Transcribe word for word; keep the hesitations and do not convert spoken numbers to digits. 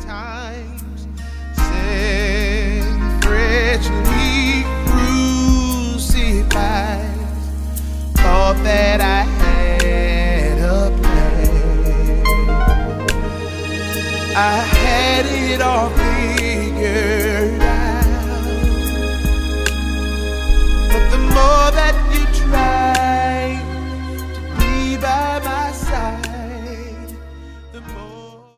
times, sin freshly crucified. Thought that I had a plan. I had it all figured.